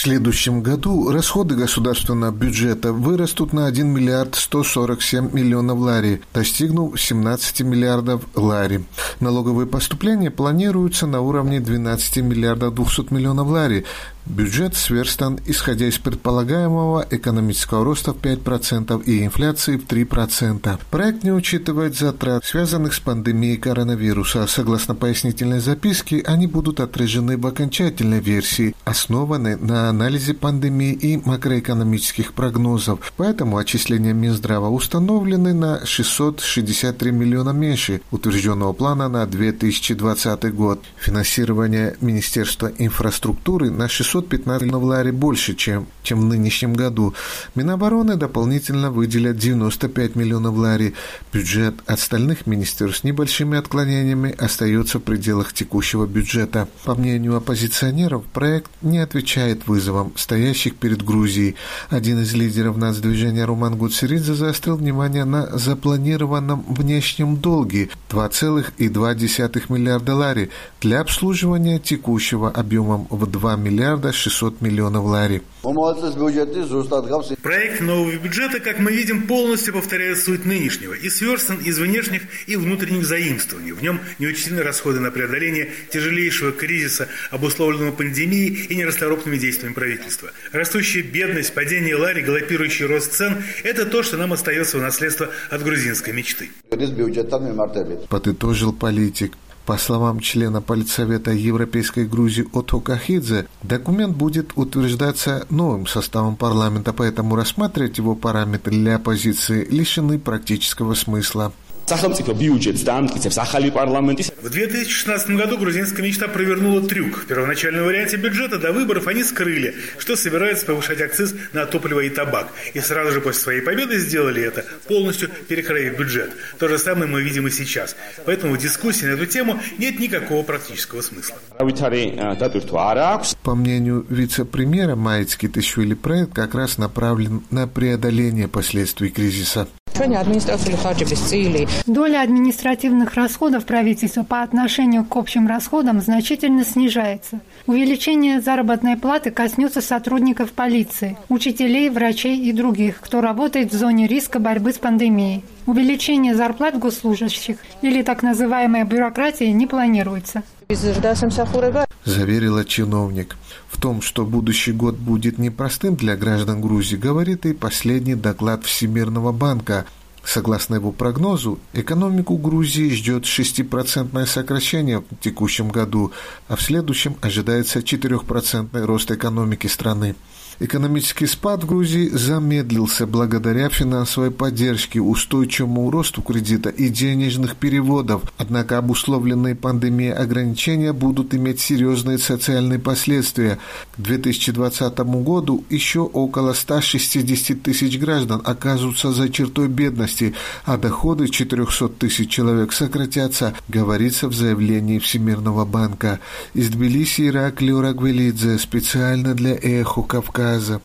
В следующем году расходы государственного бюджета вырастут на 1 миллиард 147 миллионов лари, достигнув 17 миллиардов лари. Налоговые поступления планируются на уровне 12 миллиардов 200 миллионов лари. Бюджет сверстан, исходя из предполагаемого экономического роста в 5% и инфляции в 3%. Проект не учитывает затрат, связанных с пандемией коронавируса. Согласно пояснительной записке, они будут отражены в окончательной версии, основанной на анализе пандемии и макроэкономических прогнозов. Поэтому отчисления Минздрава установлены на 663 миллиона меньше утвержденного плана на 2020 год. Финансирование Министерства инфраструктуры на 615 миллионов лари больше, чем в нынешнем году. Минобороны дополнительно выделят 95 миллионов лари. Бюджет остальных министерств с небольшими отклонениями остается в пределах текущего бюджета. По мнению оппозиционеров, проект не отвечает вызовам, стоящих перед Грузией. Один из лидеров нацдвижения Роман Гуцеридзе заострил внимание на запланированном внешнем долге 2,2 миллиарда лари для обслуживания текущего объемом в 2 миллиарда 600 миллионов лари. Проект нового бюджета, как мы видим, полностью повторяет суть нынешнего и сверстан из внешних и внутренних заимствований. В нем не учтены расходы на преодоление тяжелейшего кризиса, обусловленного пандемией и нерасторопными действиями правительства. Растущая бедность, падение лари, галопирующий рост цен – это то, что нам остается в наследство от грузинской мечты. Подытожил политик. По словам члена Политсовета Европейской Грузии Отто Кахидзе, документ будет утверждаться новым составом парламента, поэтому рассматривать его параметры для оппозиции лишены практического смысла. В 2016 году грузинская мечта провернула трюк. В первоначальном варианте бюджета до выборов они скрыли, что собираются повышать акциз на топливо и табак. И сразу же после своей победы сделали это, полностью перекроив бюджет. То же самое мы видим и сейчас. Поэтому в дискуссии на эту тему нет никакого практического смысла. По мнению вице-премьера Маицкитишвили, проект как раз направлен на преодоление последствий кризиса. Доля административных расходов правительства по отношению к общим расходам значительно снижается. Увеличение заработной платы коснется сотрудников полиции, учителей, врачей и других, кто работает в зоне риска борьбы с пандемией. Увеличение зарплат госслужащих или так называемая бюрократия не планируется. Заверила чиновник. В том, что будущий год будет непростым для граждан Грузии, говорит и последний доклад Всемирного банка. Согласно его прогнозу, экономику Грузии ждет 6% сокращение в текущем году, а в следующем ожидается 4% рост экономики страны. Экономический спад в Грузии замедлился благодаря финансовой поддержке, устойчивому росту кредита и денежных переводов. Однако обусловленные пандемией ограничения будут иметь серьезные социальные последствия. К 2020 году еще около 160 тысяч граждан окажутся за чертой бедности, а доходы 400 тысяч человек сократятся, говорится в заявлении Всемирного банка. Из Тбилиси Ираклий Орагвелидзе специально для «Эхо Кавказа».